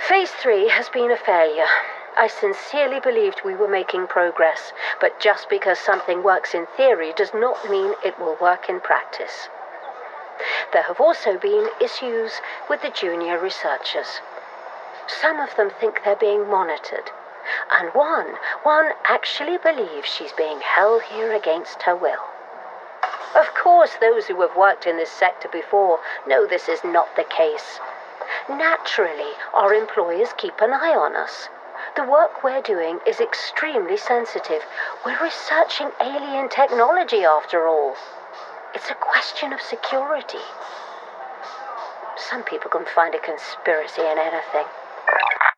Phase 3 has been a failure. I sincerely believed we were making progress, but just because something works in theory does not mean it will work in practice. There have also been issues with the junior researchers. Some of them think they're being monitored, and one actually believes she's being held here against her will. Of course, those who have worked in this sector before know this is not the case. Naturally, our employers keep an eye on us. The work we're doing is extremely sensitive. We're researching alien technology, after all. It's a question of security. Some people can find a conspiracy in anything.